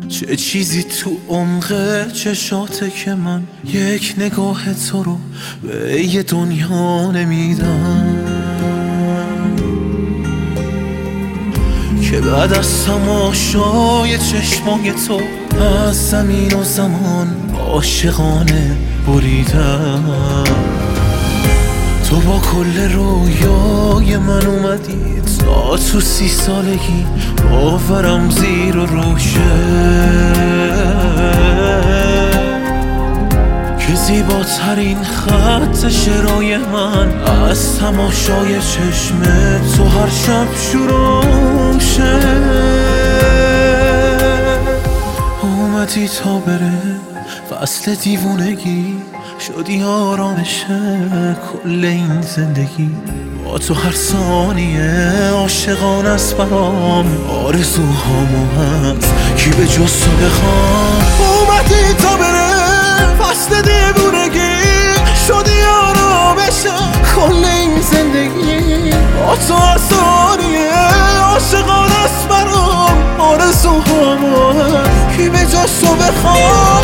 چه چیزی تو عمق چشاته که من یک نگاه تو رو به یه دنیا نمیدم، که بعد از تماشای چشمای تو از زمین و زمان عاشقانه بریدم. تو با کل رویای من اومدی تا تو 30 سالگی باورم زیر و روشه، که زیباترین خط شعرهای من از تماشای چشم تو هر شب شروع شه. اومدی تا بره فصل دیوونگی، شدی آرامش کل این زندگی. با تو هر ثانیه عاشقانه است برام، آرزوهامو هست کی به جز تو بخوام. اومدی تا بره فصل دیوونگی، شدی آرامش کل این زندگی. با تو هر ثانیه عاشقانه است برام، آرزوهامو هست کی به جز تو بخوام.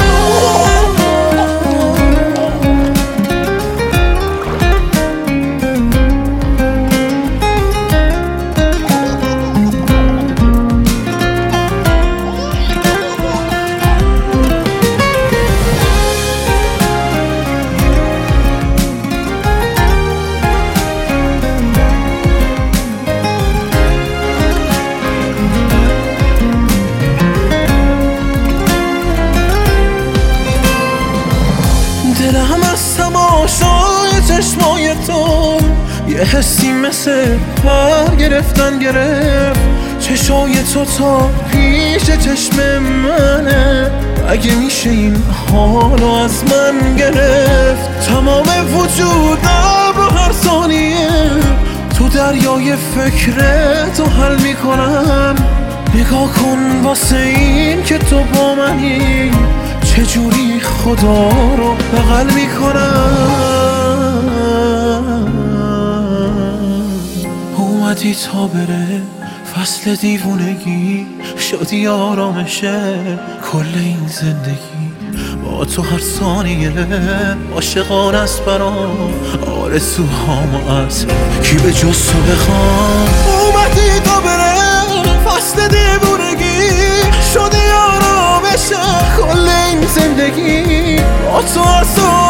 دلم از تماشای چشمای تو یه حسی مثل پر گرفتن گرفت. چشای تو تا پیش چشم منه، اگه میشه این حالو از من گرفت. تمام وجودم رو هر ثانیه تو دریای فکرتو حل میکنم. نگاه کن واسه این که تو با منی، چجوری خدا رو بغل میکنم. اومدی تا بره فصل دیوونگی، شدی آرامشه کل این زندگی. با تو هر ثانیه عاشقانه است برام، آرزوهامو از کی به جز تو بخوام. اومدی تا بره فصل دیوونگی، شدی آرامشه کل این زندگی. با تو هر ثانیه